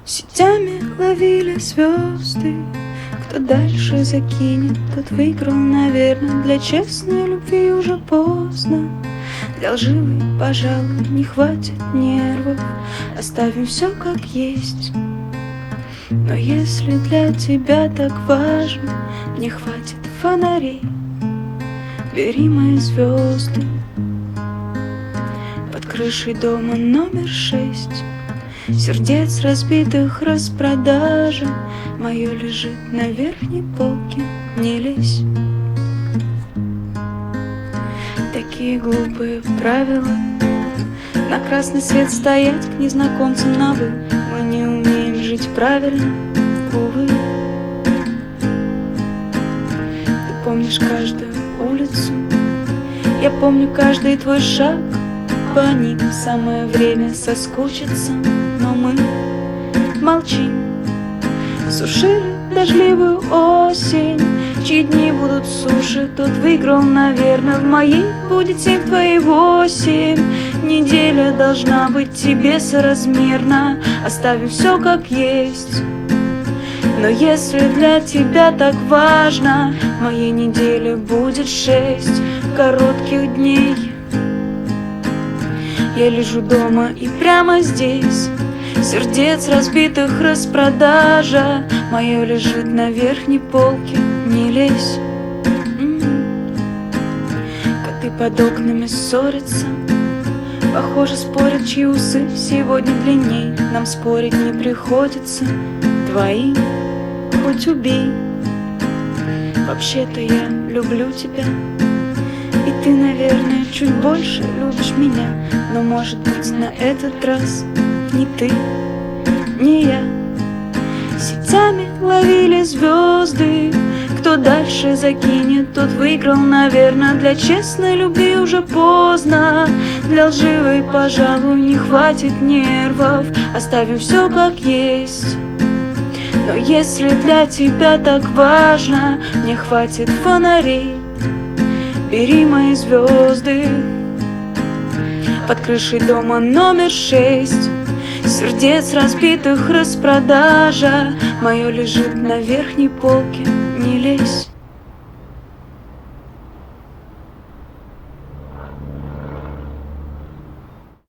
Сетями ловили звезды. Кто дальше закинет, тот выиграл, наверное. Для честной любви уже поздно. Для лживой, пожалуй, не хватит нервов. Оставим все как есть. Но если для тебя так важно, мне хватит фонарей. Бери мои звезды. Под крышей дома номер 6. Сердец разбитых распродажа. Мое лежит на верхней полке. Не лезь. Такие глупые правила. На красный свет стоять к незнакомцам на «вы». Мы не умеем жить правильно, увы. Ты помнишь каждую улицу, я помню каждый твой шаг. По ним самое время соскучиться, но мы молчим. Сушили дождливую осень, чьи дни будут суше, тот выиграл, наверное. В моей будет 7, в твоей 8. Неделя должна быть тебе соразмерна. Оставим все как есть. Но если для тебя так важно, в моей неделе будет 6 коротких дней. Я лежу дома и прямо здесь. Сердец разбитых распродажа. Мое лежит на верхней полке. Не лезь. Коты под окнами ссорятся. Похоже, спорят, чьи усы сегодня длинней. Нам спорить не приходится. Твои хоть убей. Вообще-то я люблю тебя. И ты, наверное, чуть больше любишь меня. Но, может быть, на этот раз ни ты, ни я. Сетями ловили звезды. Кто дальше закинет, тот выиграл, наверное. Для честной любви уже поздно. Для лживой, пожалуй, не хватит нервов. Оставим все как есть. Но если для тебя так важно, мне хватит фонарей. Бери мои звезды. Под крышей дома номер 6. Сердец разбитых распродажа. Мое лежит на верхней полке. Не лезь.